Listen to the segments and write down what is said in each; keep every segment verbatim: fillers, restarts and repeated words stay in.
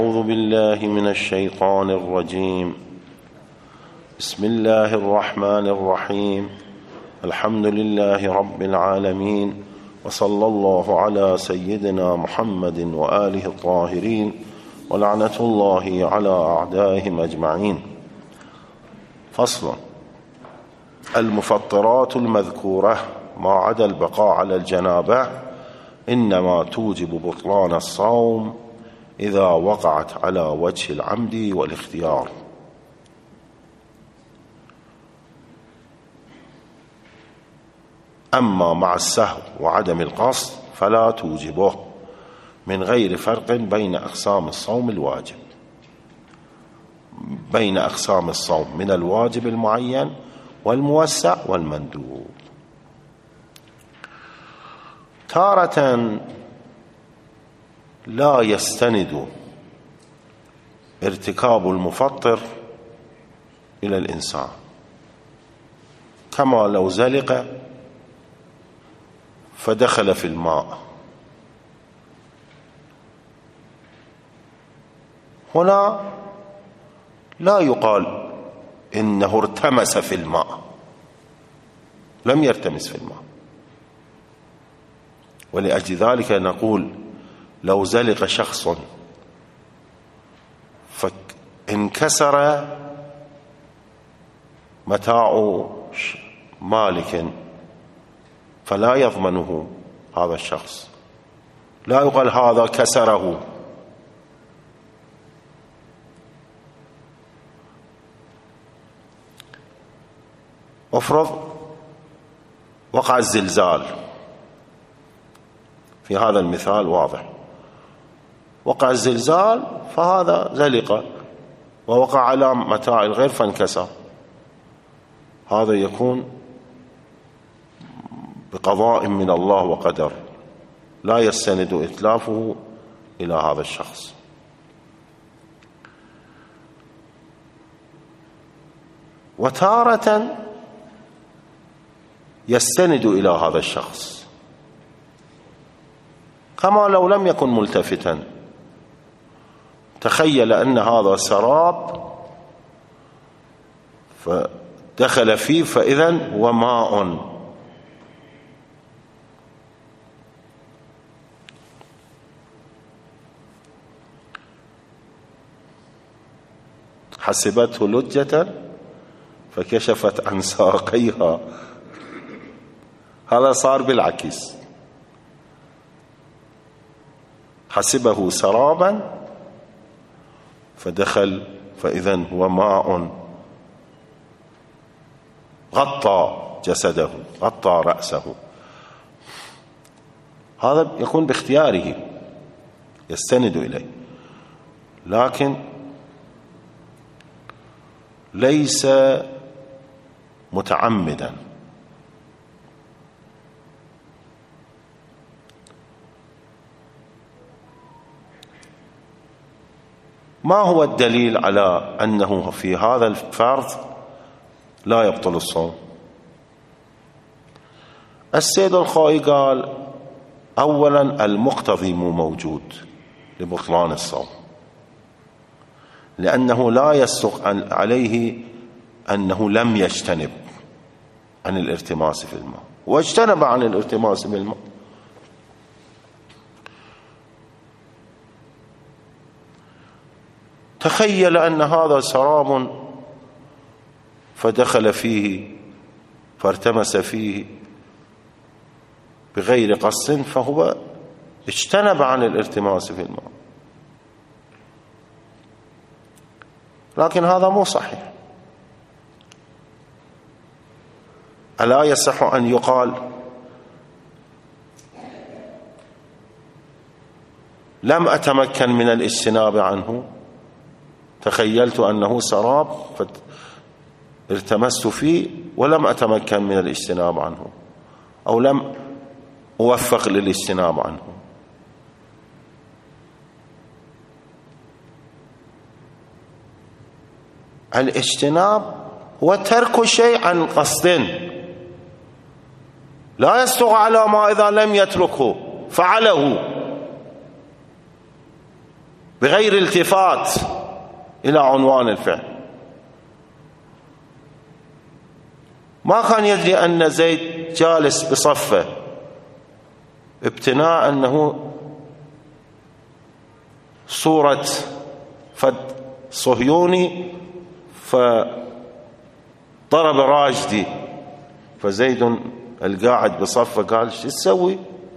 أعوذ بالله من الشيطان الرجيم. بسم الله الرحمن الرحيم. الحمد لله رب العالمين، وصلى الله على سيدنا محمد وآله الطاهرين، ولعنة الله على أعدائهم أجمعين. فصل. المفطرات المذكورة ما عدا البقاء على الجنابة إنما توجب بطلان الصوم إذا وقعت على وجه العمد والاختيار. أما مع السهو وعدم القصد فلا توجبه، من غير فرق بين أقسام الصوم الواجب بين أقسام الصوم من الواجب المعين والموسع والمندوب. تارة لا يستند ارتكاب المفطر إلى الإنسان، كما لو زلق فدخل في الماء. هنا لا يقال إنه ارتمس في الماء، لم يرتمس في الماء، ولأجل ذلك نقول لو زلق شخص فانكسر متاع مالك فلا يضمنه هذا الشخص، لا يقال هذا كسره. افرض وقع الزلزال، في هذا المثال واضح، وقع الزلزال فهذا زلق ووقع على متاع الغير فانكسر، هذا يكون بقضاء من الله وقدر، لا يستند إتلافه إلى هذا الشخص. وتارة يستند إلى هذا الشخص، كما لو لم يكن ملتفتا، تخيل أن هذا سراب فدخل فيه فإذن هو ماء، حسبته لجة فكشفت عن ساقيها، هذا صار بالعكس، حسبه سرابا فدخل فإذن هو ماء غطى جسده، غطى رأسه. هذا يكون باختياره، يستند إليه، لكن ليس متعمدا. ما هو الدليل على أنه في هذا الفرض لا يبطل الصوم؟ السيد الخوئي قال أولا المقتضي مو موجود لبطلان الصوم، لأنه لا يصدق عليه أنه لم يجتنب عن الارتماس في الماء، واجتنب عن الارتماس في الماء. تخيل أن هذا سراب فدخل فيه فارتمس فيه بغير قصد، فهو اجتنب عن الارتماس في الماء، لكن هذا مو صحيح. ألا يصح أن يقال لم أتمكن من الاجتناب عنه، تخيلت أنه سراب فارتمست فيه ولم أتمكن من الاجتناب عنه، أو لم أوفق للاجتناب عنه. الاجتناب هو ترك الشيء عن قصد، لا يصدق على ما إذا لم يتركه فعله. بغير التفات إلى عنوان الفعل. ما كان يدري أن زيد جالس بصفه ابتناء أنه صورة فد صهيوني فضرب راجدي، فزيد القاعد بصفه قال شو تسوي؟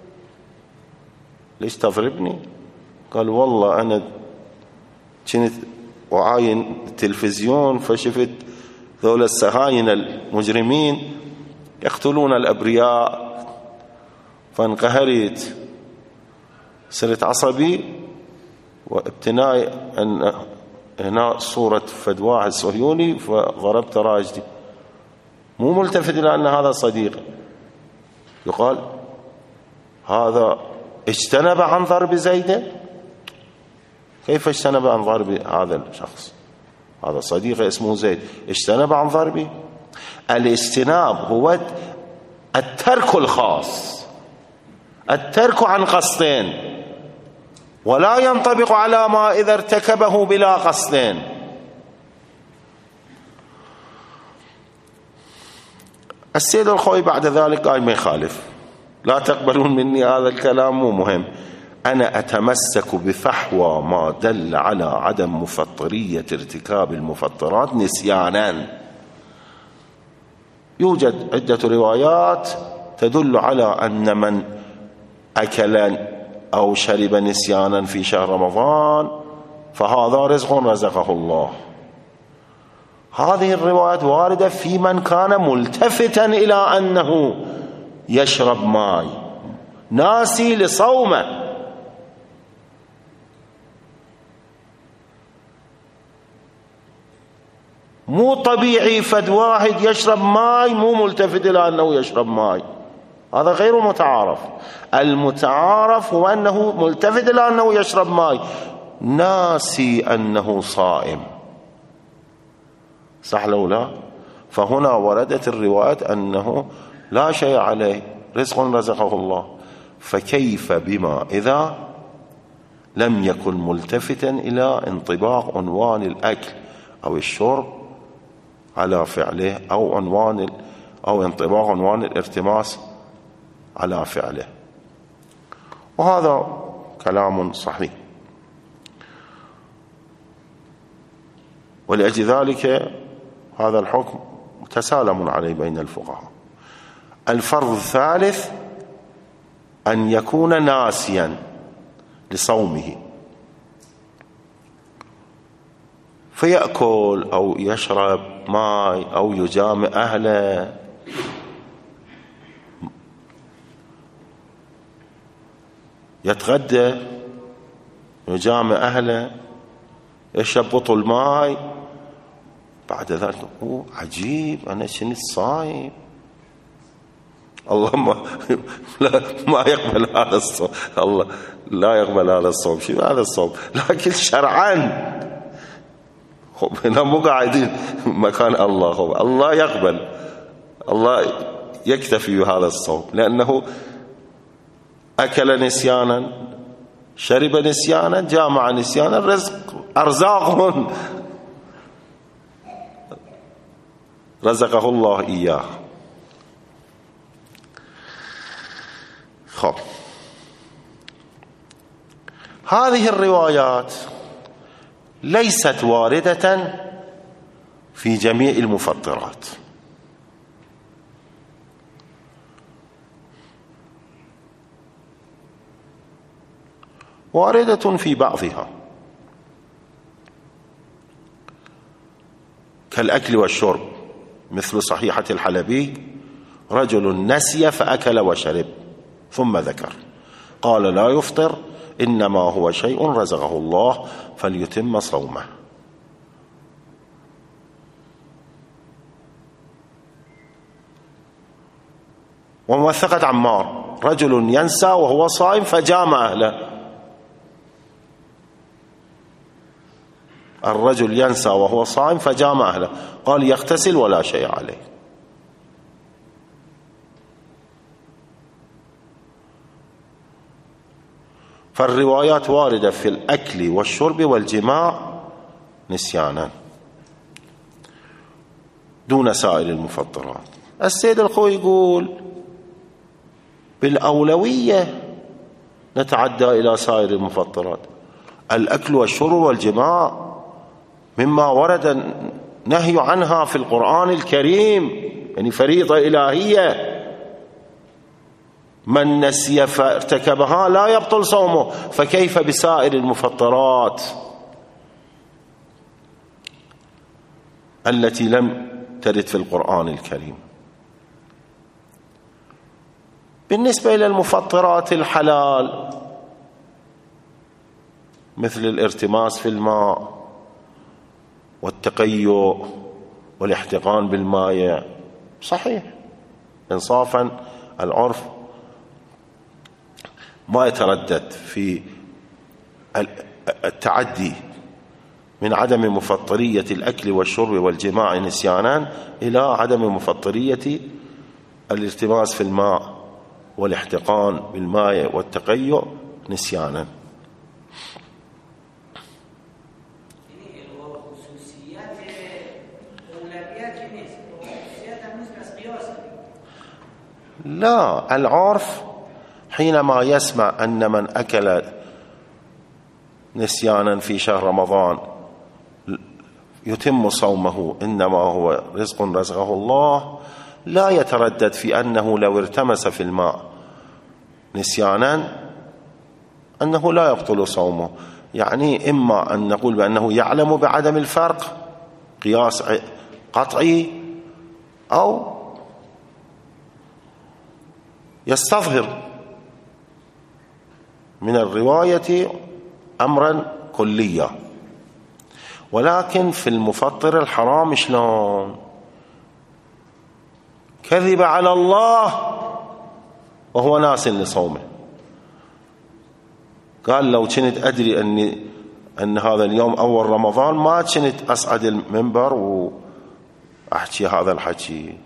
ليش تضربني؟ قال والله أنا كنت وعاين التلفزيون فشفت ذول السهاين المجرمين يقتلون الأبرياء فانقهرت، صرت عصبي، وابتناء أن هنا صورة فد واحد صهيوني فضربت راجدي، مو ملتفت إلى أن هذا صديق. يقال هذا اجتنب عن ضرب زيد. كيف اجتنب عن ضرب هذا الشخص؟ هذا صديقه اسمه زيد، اجتنب عن ضربه. الاجتناب هو الترك الخاص، الترك عن قصدين، ولا ينطبق على ما إذا ارتكبه بلا قصدين. السيد الخوي بعد ذلك قال ما يخالف، لا تقبلون مني هذا الكلام مو مهم، أنا أتمسك بفحوى ما دل على عدم مفطرية ارتكاب المفطرات نسيانا. يوجد عدة روايات تدل على أن من أكل أو شرب نسيانا في شهر رمضان فهذا رزق رزقه الله. هذه الروايات واردة في من كان ملتفتا إلى أنه يشرب ماء ناسي لصومه. مو طبيعي فد واحد يشرب ماء مو ملتفت إلى أنه يشرب ماء، هذا غير متعارف. المتعارف هو أنه ملتفت إلى أنه يشرب ماء ناسي أنه صائم، صح لو لا؟ فهنا وردت الروايات أنه لا شيء عليه، رزق رزقه الله. فكيف بما إذا لم يكن ملتفتا إلى انطباق عنوان الأكل أو الشرب على فعله، أو عنوان أو انطباق عنوان الارتماس على فعله. وهذا كلام صحيح. ولأجل ذلك هذا الحكم متسالم عليه بين الفقهاء. الفرض الثالث أن يكون ناسيا لصومه فيأكل أو يشرب ماء أو يجامع أهله، يتغدى يجامع أهله يشرب بطل ماء، بعد ذلك أوه عجيب أنا شنت صايم، الله ما, لا ما يقبل هذا الصوم، الله لا يقبل هذا الصوم. شو هذا الصوم؟ لكن شرعا هنا مو قاعدين مكان الله، الله يقبل، الله يكتفي بهذا الصوم لأنه أكل نسيانا، شرب نسيانا، جامع نسيانا، رزق أرزاق رزقه الله إياه. خب هذه الروايات ليست واردة في جميع المفطرات، واردة في بعضها كالأكل والشرب، مثل صحيحة الحلبي: رجل نسي فأكل وشرب ثم ذكر قال لا يفطر إنما هو شيء رزقه الله فليتم صومه. وموثقة عمار: رجل ينسى وهو صائم فجامع أهله. الرجل ينسى وهو صائم فجامع أهله، قال يغتسل ولا شيء عليه. فالروايات واردة في الأكل والشرب والجماع نسيانا دون سائر المفطرات. السيد الخوئي يقول بالأولوية نتعدى إلى سائر المفطرات. الأكل والشرب والجماع مما ورد نهي عنها في القرآن الكريم، يعني فريضة إلهية، من نسي فارتكبها لا يبطل صومه، فكيف بسائر المفطرات التي لم ترد في القرآن الكريم؟ بالنسبة إلى المفطرات الحلال مثل الارتماس في الماء والتقيؤ والاحتقان بالماء، صحيح إنصافا العرف ما يتردد في التعدي من عدم مفطرية الأكل والشرب والجماع نسيانا إلى عدم مفطرية الالتماس في الماء والاحتقان بالماء والتقيؤ نسيانا. لا، العرف حينما يسمع أن من أكل نسيانا في شهر رمضان يتم صومه إنما هو رزق رزقه الله، لا يتردد في أنه لو ارتمس في الماء نسيانا أنه لا يبطل صومه. يعني إما أن نقول بأنه يعلم بعدم الفرق قياس قطعي، أو يستظهر من الرواية أمرا كليا. ولكن في المفطر الحرام شلون؟ كذب على الله وهو ناس لصومه، قال لو كنت أدري أني أن هذا اليوم أول رمضان ما كنت أصعد المنبر وأحكي هذا الحكي،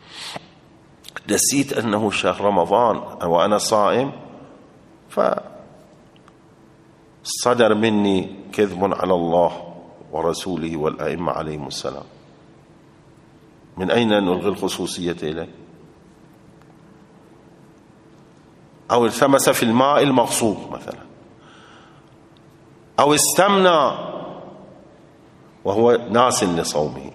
نسيت أنه شهر رمضان وأنا صائم فصدر مني كذب على الله ورسوله والأئمة عليهم السلام. من أين نلغي الخصوصية إليه؟ أو التمس في الماء المغصوب مثلا، أو استمنى وهو ناس لصومه.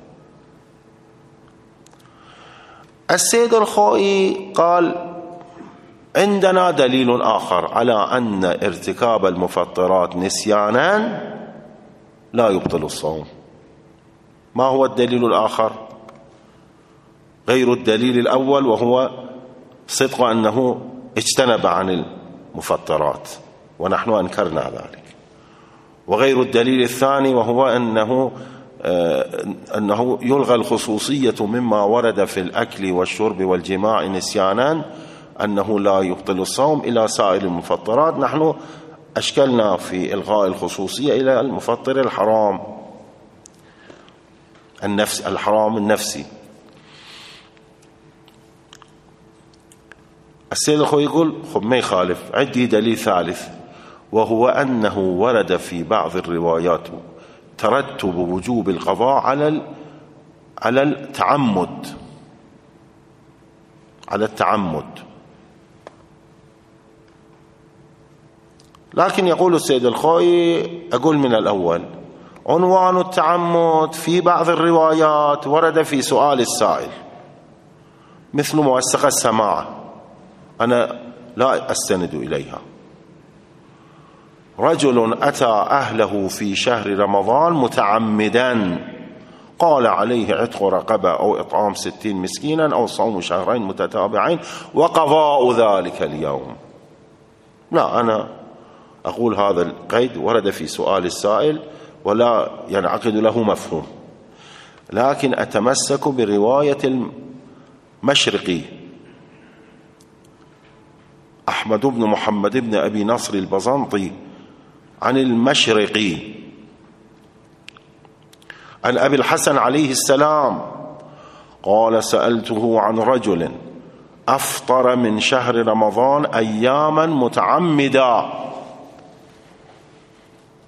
السيد الخوئي قال عندنا دليل آخر على أن ارتكاب المفطرات نسيانا لا يبطل الصوم. ما هو الدليل الآخر؟ غير الدليل الأول وهو صدق أنه اجتنب عن المفطرات ونحن أنكرنا ذلك، وغير الدليل الثاني وهو أنه آه أنه يلغى الخصوصية مما ورد في الأكل والشرب والجماع نسيانا أنه لا يبطل الصوم إلى سائر المفطرات. نحن أشكلنا في إلغاء الخصوصية إلى المفطر الحرام النفس الحرام النفسي. السيد الخوئي يقول خب ما يخالف، عندي دليل ثالث وهو أنه ورد في بعض الروايات ترتب وجوب القضاء على على التعمد على التعمد لكن يقول السيد الخوئي أقول من الأول عنوان التعمد في بعض الروايات ورد في سؤال السائل مثل موثقة السماعة، أنا لا أستند إليها. رجل أتى أهله في شهر رمضان متعمدا قال عليه عتق رقبة أو إطعام ستين مسكينا أو صوم شهرين متتابعين وقضاء ذلك اليوم. لا، أنا أقول هذا القيد ورد في سؤال السائل ولا ينعقد له مفهوم، لكن أتمسك برواية المشرقي أحمد بن محمد بن أبي نصر البزنطي عن المشرقي عن أبي الحسن عليه السلام قال سألته عن رجل أفطر من شهر رمضان أياما متعمدا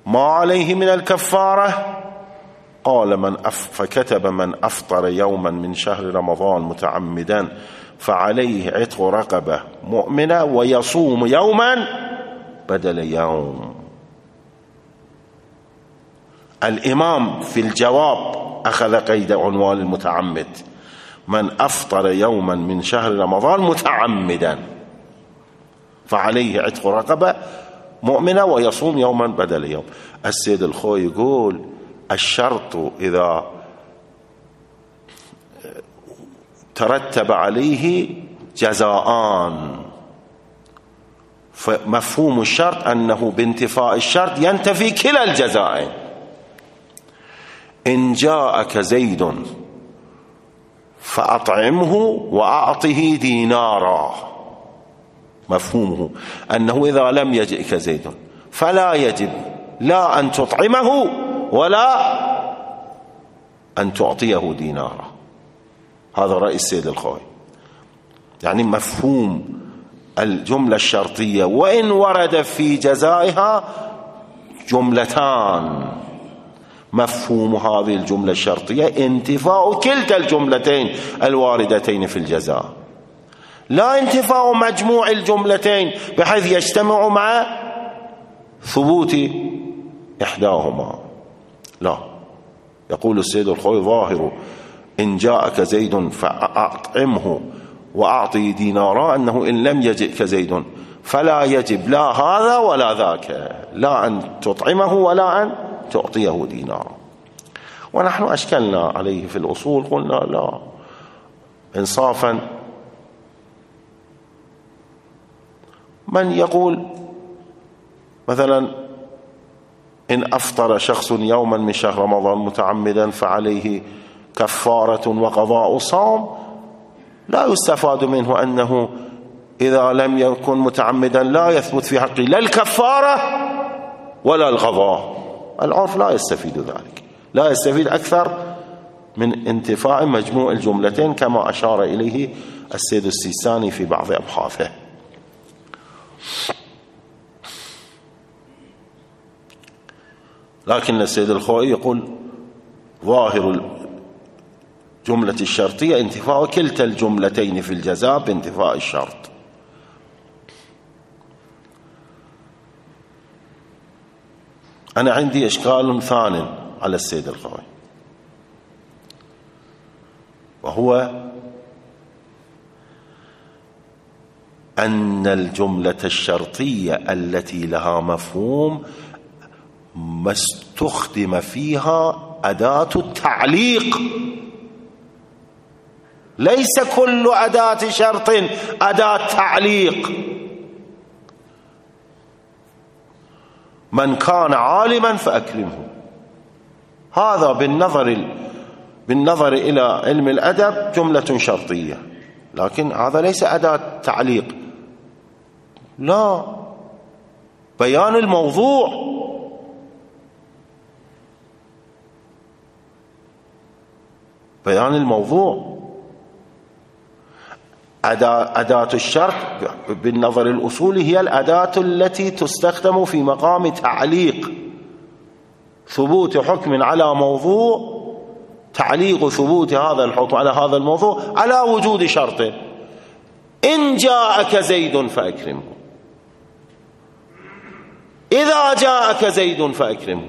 ما عليه من الكفارة؟ قال من أف فكتب من أفطر يوما من شهر رمضان متعمدا فعليه عتق رقبة مؤمنة ويصوم يوما بدل يوم. الإمام في الجواب أخذ قيد عنوان المتعمد: من أفطر يوما من شهر رمضان متعمدا فعليه عتق رقبة مؤمنة ويصوم يوما بدل يوم. السيد الخوي يقول الشرط إذا ترتب عليه جزاءان فمفهوم الشرط أنه بانتفاء الشرط ينتفي كلا الجزائين. إن جاءك زيد فأطعمه وأعطه دينارا، مفهومه أنه إذا لم يجئك زيد فلا يجب لا أن تطعمه ولا أن تعطيه دينارا. هذا رأي السيد الخوي. يعني مفهوم الجملة الشرطية وإن ورد في جزائها جملتان، مفهوم هذه الجملة الشرطية انتفاء كلتا الجملتين الواردتين في الجزاء، لا انتفاء مجموع الجملتين بحيث يجتمع مع ثبوت إحداهما. لا، يقول السيد الخوي ظاهر إن جاءك زيد فأطعمه وأعطي دينارا أنه إن لم يجئك زيد فلا يجب لا هذا ولا ذاك، لا أن تطعمه ولا أن تعطيه دينارا. ونحن أشكلنا عليه في الأصول، قلنا لا، إنصافا من يقول مثلا إن أفطر شخص يوما من شهر رمضان متعمدا فعليه كفارة وقضاء صوم، لا يستفاد منه أنه إذا لم يكن متعمدا لا يثبت في حقه لا الكفارة ولا القضاء. العرف لا يستفيد ذلك، لا يستفيد أكثر من انتفاع مجموع الجملتين كما أشار إليه السيد السيستاني في بعض أبحاثه. لكن السيد الخوئي يقول ظاهر الجملة الشرطية انتفاء كلتا الجملتين في الجزاء بانتفاء الشرط. أنا عندي إشكال ثاني على السيد الخوئي، وهو أن الجملة الشرطية التي لها مفهوم ما استخدم فيها أداة التعليق. ليس كل أداة شرط أداة تعليق. من كان عالما فأكرمه، هذا بالنظر بالنظر إلى علم الأدب جملة شرطية، لكن هذا ليس أداة تعليق، لا، بيان الموضوع. بيان الموضوع. أداة الشرط بالنظر الأصولي هي الأداة التي تستخدم في مقام تعليق ثبوت حكم على موضوع، تعليق ثبوت هذا الحكم على هذا الموضوع على وجود شرط. إن جاءك زيد فأكرمه، إذا جاءك زيد فأكرمه.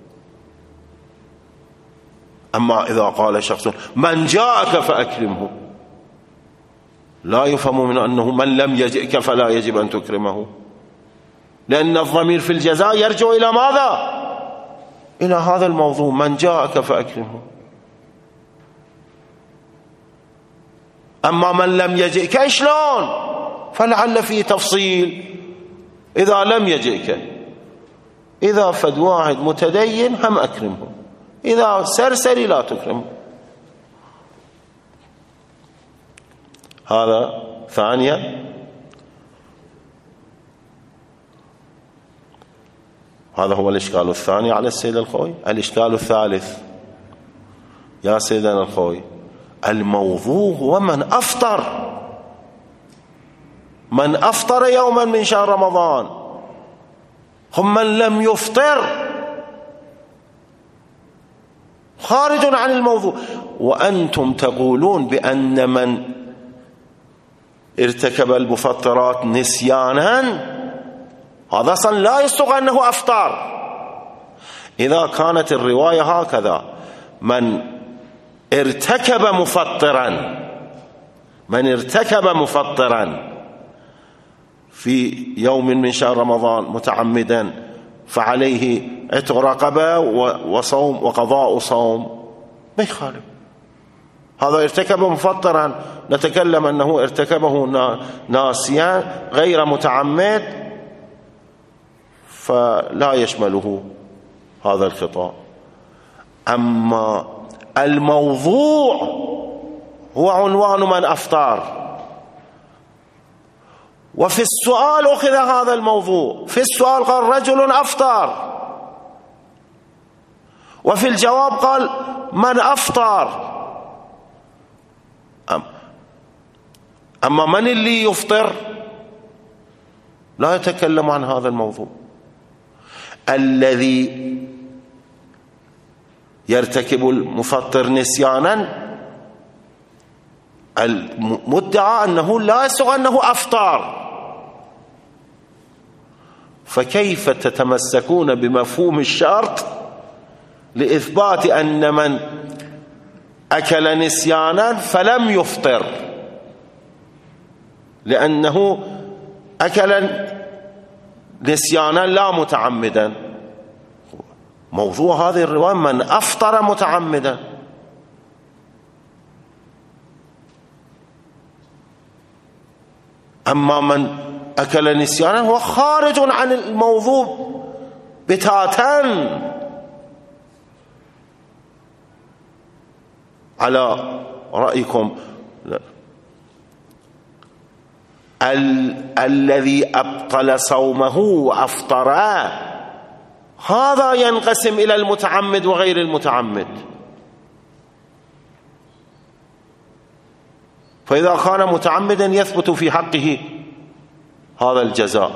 أما إذا قال شخص من جاءك فأكرمه، لا يفهم من أنه من لم يجئك فلا يجب أن تكرمه، لأن الضمير في الجزاء يرجع إلى ماذا؟ إلى هذا الموضوع، من جاءك فأكرمه. أما من لم يجئك شلون؟ فلعل فيه تفصيل. إذا لم يجئك، إذا فد واحد متدين هم أكرمه، إذا سرسري لا تكرمه. هذا ثانيا. هذا هو الإشكال الثاني على السيد الخوي. الإشكال الثالث يا سيدنا الخوي، الموضوع هو من أفطر، من أفطر يوما من شهر رمضان. هم من لم يفطر خارج عن الموضوع. وأنتم تقولون بأن من ارتكب المفطرات نسيانا هذا أصلا لا يصدق أنه أفطر. إذا كانت الرواية هكذا من ارتكب مفطرا من ارتكب مفطرا في يوم من شهر رمضان متعمدا فعليه عتق رقبة وصوم وقضاء صوم، ما يخالف. هذا ارتكب مفطرا نتكلم أنه ارتكبه ناسيا غير متعمد فلا يشمله هذا الخطاب. أما الموضوع هو عنوان من أفطر، وفي السؤال أخذ هذا الموضوع. في السؤال قال رجل أفطر، وفي الجواب قال من أفطر. أما من اللي يفطر لا يتكلم عن هذا الموضوع. الذي يرتكب المفطر نسيانا المدعى أنه لا يصدق أنه أفطر، فكيف تتمسكون بمفهوم الشرط لإثبات أن من أكل نسيانا فلم يفطر لأنه أكل نسيانا لا متعمدا؟ موضوع هذه الرواية من أفطر متعمدا. أما من أكل نسيانا هو خارج عن الموضوع بتاتا. على رأيكم ال الذي أبطل صومه وأفطره هذا ينقسم إلى المتعمد وغير المتعمد. فإذا كان متعمدا يثبت في حقه هذا الجزاء،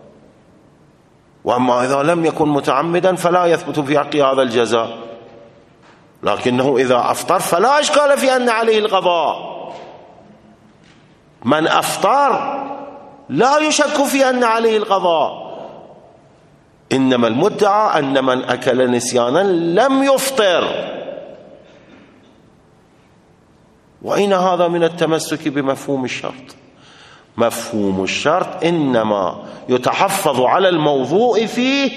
وأما إذا لم يكن متعمدا فلا يثبت في حقه هذا الجزاء. لكنه إذا أفطر فلا إشكال في أن عليه القضاء. من أفطر لا يشك في أن عليه القضاء، إنما المدعى أن من أكل نسيانا لم يفطر. وأين هذا من التمسك بمفهوم الشرط؟ مفهوم الشرط إنما يتحفظ على الموضوع فيه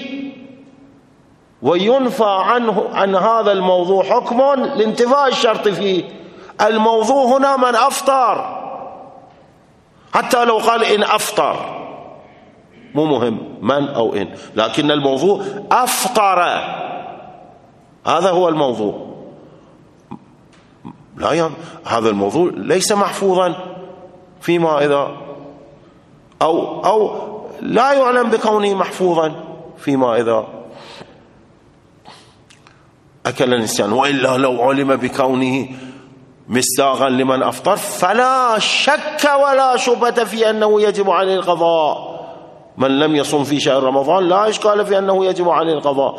وينفى عنه عن هذا الموضوع حكم لانتفاء الشرط فيه. الموضوع هنا من أفطر، حتى لو قال إن أفطر مو مهم من أو إن، لكن الموضوع أفطر، هذا هو الموضوع. لا يم... هذا الموضوع ليس محفوظا فيما إذا أو أو لا يعلم بكونه محفوظا فيما إذا أكل النسيان. وإلا لو علم بكونه مستاغا لمن أفطر فلا شك ولا شبهة في أنه يجب عليه القضاء. من لم يصم في شهر رمضان لا إشكال في أنه يجب عليه القضاء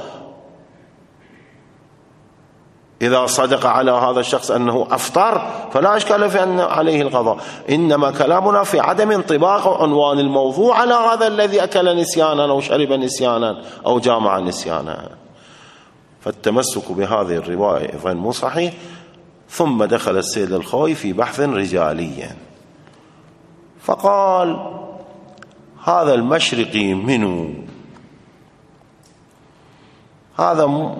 إذا صدق على هذا الشخص أنه أفطر، فلا إشكال في أن عليه القضاء. إنما كلامنا في عدم انطباق عنوان الموضوع على هذا الذي أكل نسيانا أو شرب نسيانا أو جامع نسيانا. فالتمسك بهذه الرواية أيضا مو صحيح. ثم دخل السيد الخوي في بحث رجالي فقال هذا المشرقي منو؟ هذا م...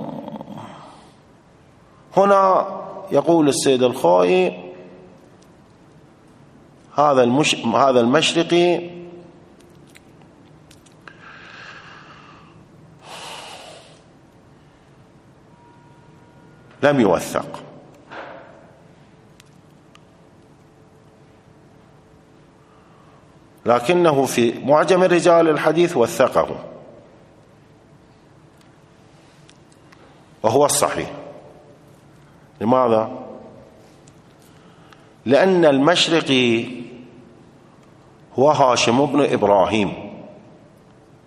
هنا يقول السيد الخوي هذا المش... هذا المشرقي لم يوثق، لكنه في معجم رجال الحديث وثقه، وهو الصحيح. لماذا؟ لأن المشرقي هو هاشم بن إبراهيم،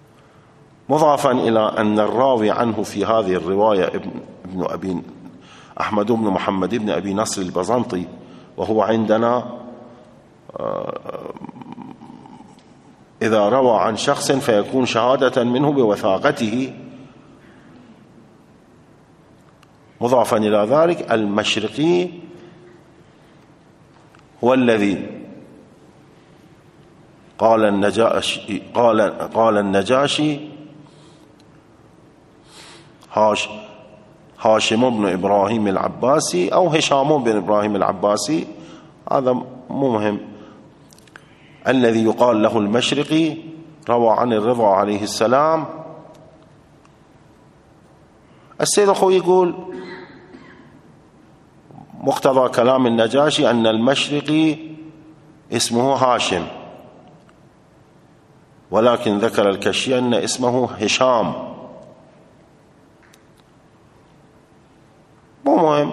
مضافا إلى أن الراوي عنه في هذه الرواية ابن أبي أحمد بن محمد بن أبي نصر البزنطي، وهو عندنا إذا روى عن شخص فيكون شهادة منه بوثاقته. مضافا إلى ذلك المشرقي هو الذي قال النجاشي قال قال النجاشي هاش هاشم بن إبراهيم العباسي أو هشام بن إبراهيم العباسي، هذا مو مهم. الذي يقال له المشرقي روى عن الرضا عليه السلام. السيد الخوي يقول مقتضى كلام النجاشي أن المشرقي اسمه هاشم، ولكن ذكر الكشي أن اسمه هشام. مو مهم،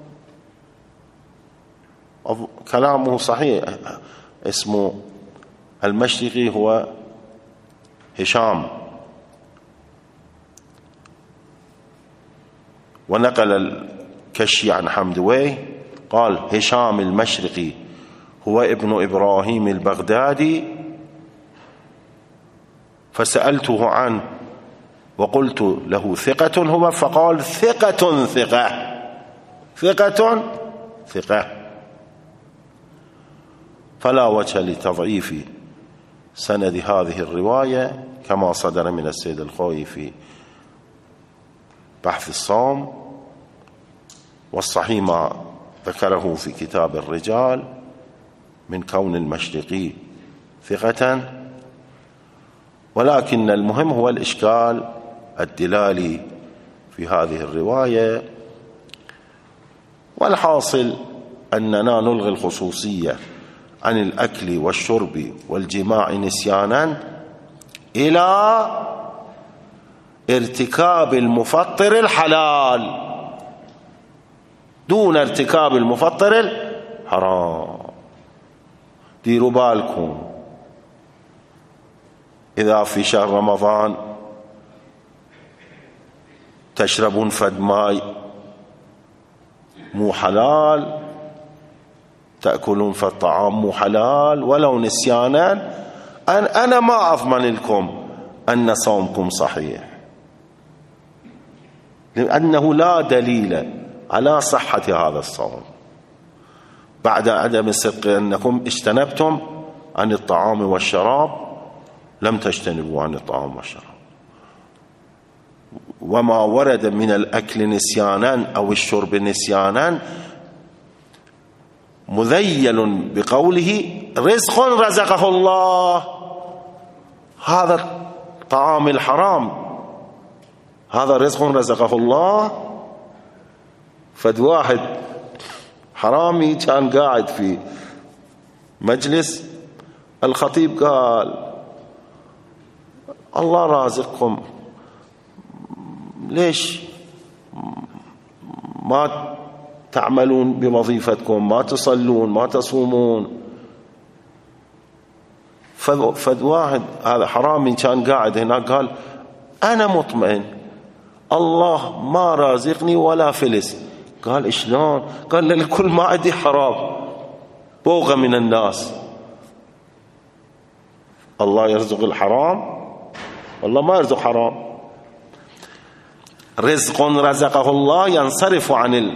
كلامه صحيح، اسمه المشرقي هو هشام. ونقل الكشي عن حمدويه قال هشام المشرقي هو ابن إبراهيم البغدادي، فسألته عنه وقلت له ثقة هو، فقال ثقة ثقة ثقة ثقة، فلا وجه لتضعيف سند هذه الرواية كما صدر من السيد الخوي في بحث الصوم، والصحيح ما ذكره في كتاب الرجال من كون المشرقي ثقة. ولكن المهم هو الإشكال الدلالي في هذه الرواية. والحاصل أننا نلغي الخصوصية عن الأكل والشرب والجماع نسيانا إلى ارتكاب المفطر الحلال دون ارتكاب المفطر الحرام. ديروا بالكم، إذا في شهر رمضان تشربون فد ماء مو حلال، تأكلون فالطعام مو حلال ولو نسيانا، أنا ما أضمن لكم أن صومكم صحيح، لأنه لا دليل على صحة هذا الصوم بعد عدم الصدق أنكم اجتنبتم عن الطعام والشراب، لم تجتنبوا عن الطعام والشراب. وما ورد من الأكل نسيانا أو الشرب نسيانا مذيل بقوله رزق رزقه الله، هذا الطعام الحرام هذا رزق رزقه الله. فد واحد حرامي كان قاعد في مجلس، الخطيب قال الله رازقكم، ليش ما تعملون بوظيفتكم، ما تصلون ما تصومون؟ فد واحد هذا حرامي كان قاعد هناك قال أنا مطمئن الله ما رازقني ولا فلس. قال شلون؟ قال للكل ما عندي حرام، بوغة من الناس. الله يرزق الحرام؟ والله ما يرزق حرام. رزق رزقه الله ينصرف عن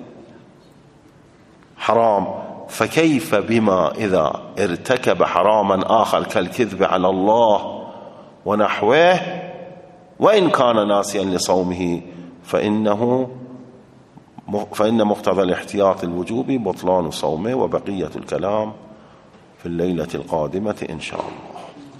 الحرام، فكيف بما إذا ارتكب حراما آخر كالكذب على الله ونحوه، وإن كان ناسيا لصومه فإنه فإن مقتضى الاحتياط الوجوبي بطلان صومه. وبقية الكلام في الليلة القادمة إن شاء الله.